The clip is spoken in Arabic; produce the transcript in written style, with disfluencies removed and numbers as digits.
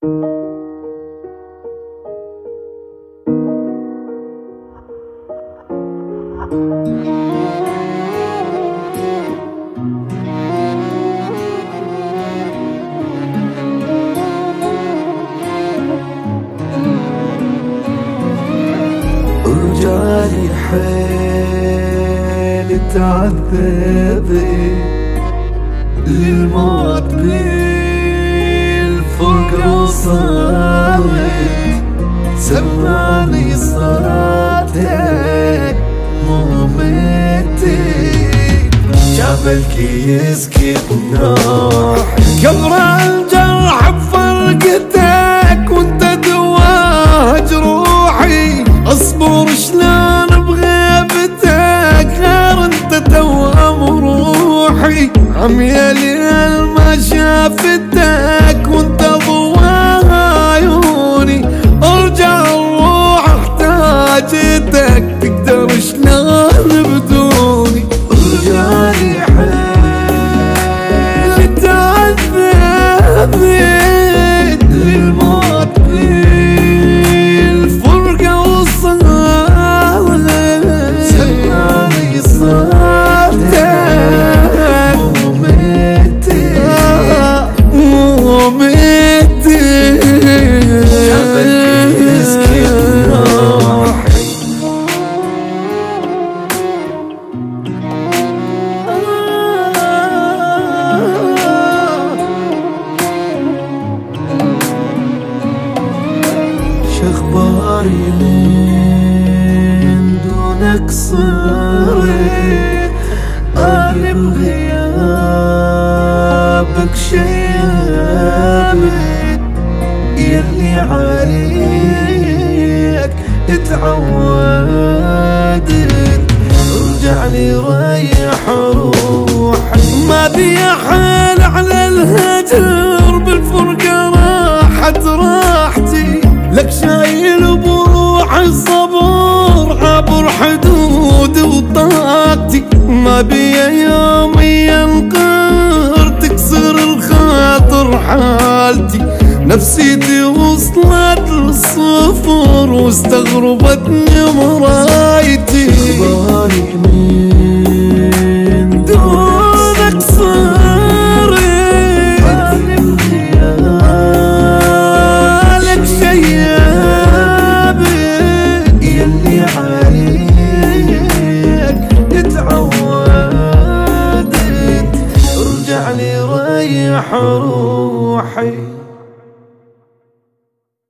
رجالي حيل تعذب للموت بالفرقة وصارت سمعني صلاتك ممتك جبلك يسكت نوح كبر الجرح بفرقتك وانت دوا جروحي اصبر شلون بغيبتك غير انت توام روحي عميا ليل ما شافتك وانت ضواها عيوني ارجع الروح احتاجتك تقدر شلون بدوني رجالي حيل تعذب للموت بالفرقة وصارت سمعني صوتك ممتك جبلك يسكت نوحي شخباري من دونك صارت أنا بغيابك شيابك يلي عليك اتعودت رجعني ريح روحي ما بي حال على الهجر بالفرقة راحت راحتي لك شايل بروح الصبر عبر حدود وطاقتي ما بي يوم ينقهر تكسر الخاطر حالتي نفسيتي وصلت للصفر واستغربتني مرايتي اخباري من دونك صارت لك شيابك يلي عليك اتعودت رجعني ريح روحي